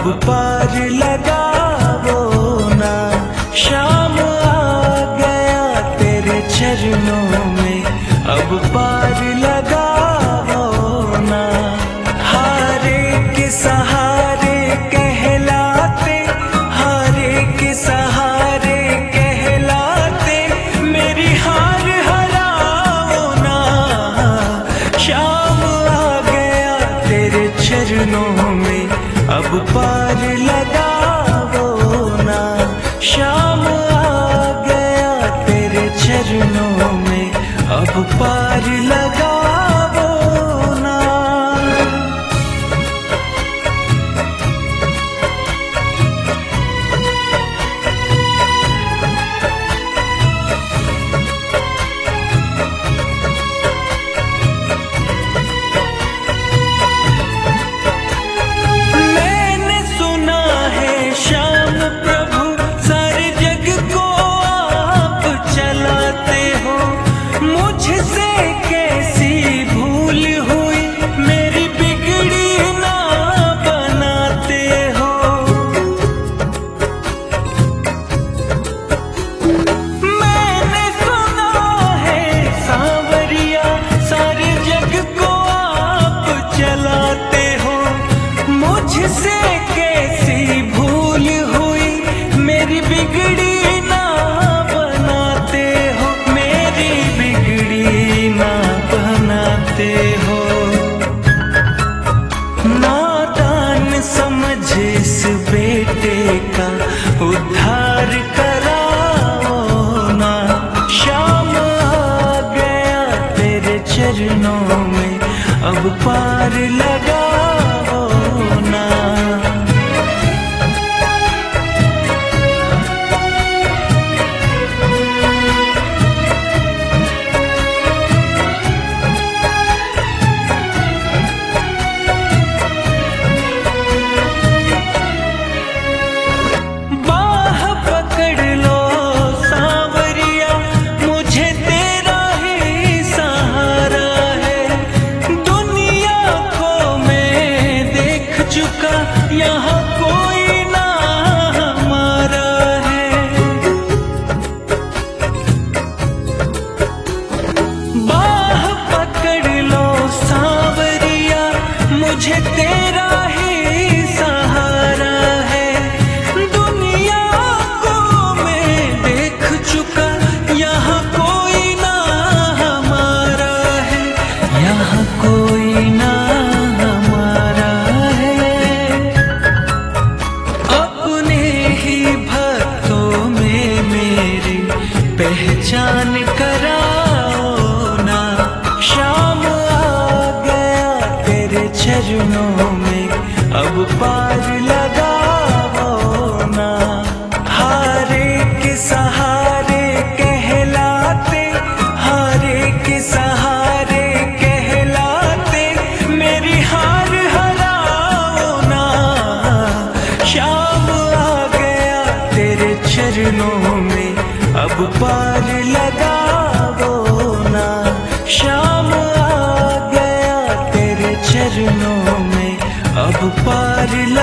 अब पार लगाओ ना। शाम आ गया तेरे चरणों में, अब पार लगाओ ना। हारे के सहारे कहलाते, हारे के सहारे कहलाते, मेरी हार हराओ ना। शाम आ गया तेरे चरणों में, अब पार लगाओ ना। शाम आ गया तेरे चरणों में, अब पार लगाओ ना। मैंने सुना है श्याम प्रभु सारे जग को आप चलाते हो। मुझसे कैसी भूल हुई, मेरी बिगड़ी ना बनाते हो। मैंने सुना है सांवरिया सारे जग को आप चलाते हो। मुझसे कैसी भूल हुई, मेरी बिगड़ी ना बनाते हो, मेरी बिगड़ी ना बनाते हो। नादान समझ इस बेटे का उद्धार कराओ ना। शाम आ गया तेरे चरणों में, अब पार लगाओ ना। बाह पकड़ लो सांवरिया, मुझे तेरा ही सहारा है। दुनिया को मैं देख चुका, यहाँ कोई ना हमारा है। बाह पकड़ लो सांवरिया, मुझे तेरा ही सहारा है। दुनिया को मैं देख चुका, यहाँ कोई ना हमारा है, यहाँ कोई ना हमारा है। अपने ही भक्तों में मेरी पहचान कराओ ना। शाम आ गया तेरे चरणों में, अब पार लगाओ ना। हारे के सहारे कहलाते, हारे के सहारे कहलाते, मेरी हार हराओ ना। शाम आ गया तेरे चरणों में, अब पार लगाओ ना। शाम आ गया तेरे चरणों में, अब पार